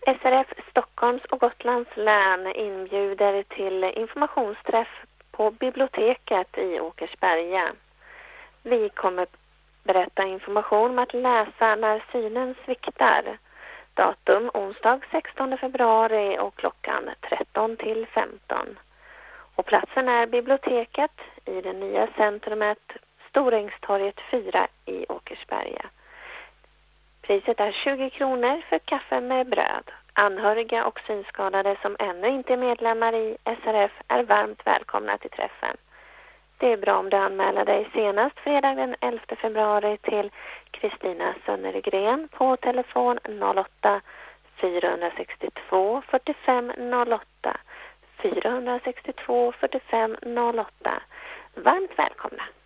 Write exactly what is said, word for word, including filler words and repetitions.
S R F Stockholms och Gotlands län inbjuder till informationsträff på biblioteket i Åkersberga. Vi kommer berätta information om att läsa när synen sviktar. Datum onsdag sextonde februari och klockan tretton till femton. Och platsen är biblioteket i det nya centrumet Storängstorget fyra i Åkersberga. Priset är tjugo kronor för kaffe med bröd. Anhöriga och synskadade som ännu inte är medlemmar i S R F är varmt välkomna till träffen. Det är bra om du anmäler dig senast fredag den elfte februari till Kristina Sönnergren på telefon noll åtta fyra sex två fyrtiofem noll åtta fyra sex två fyrtiofem noll åtta. Varmt välkomna!